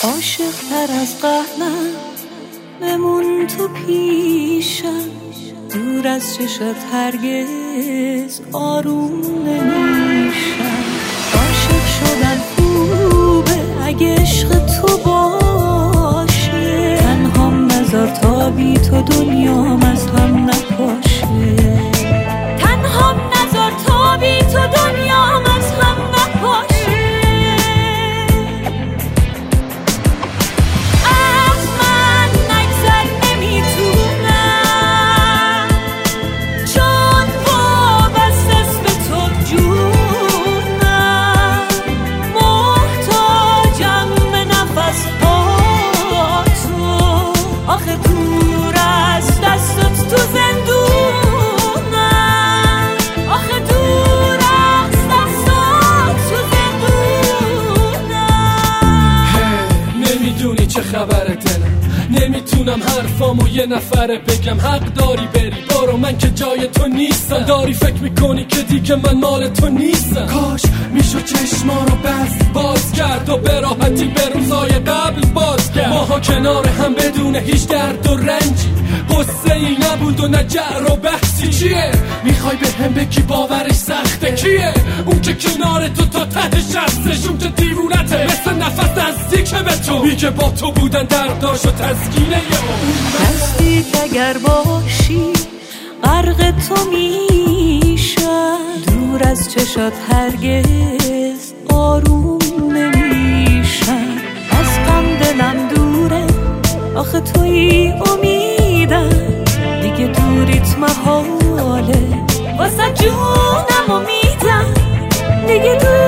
عاشق تر از قبلم بمون تو پیشم، دور از چشت هرگز آروم نمیشم. عاشق شدن خوبه اگه عشق تو باشه، تنهام نذار تا بی تو دنیام از هم نپاشه. تنهام نذار تا بی تو دنیام از هم نپاشه. از من نگذر نمیتونم، چون وابسته‌ست به تو جونم. محتاجم به نفس ها تو، آخه دور از دستت تو زندونم. آخه دور از دستت تو زندونم. نمیدونی چه خبره دلم، نمیتونم حرفامو یه نفره بگم. حق داری بری، برو، من که جای تو نیستم. داری فکر میکنی که دیگه من مال تو نیستم. کاش میشو چشما رو باز کرد و به راحتی به روزای قبل باز کرد. ماها کنار هم بدون هیچ درد و رنجی، قصه ای نبود و نه جر و بحثی. چیه میخوای به هم بگی باورش سخته؟ کیه اون که کنار تو تا ته شستش؟ اون که دیوونته مثل نفس نزدیکه به تو، میگه با تو بودن درداش و تسکینه اون. نزدیک اگر باشی غرق تو میشم، دور از چشات هرگز آروم نمیشم. از غم دلم دوره، آخه توی امیدم، دیگه دوریت محاله، واسه جونم امیدم، دیگه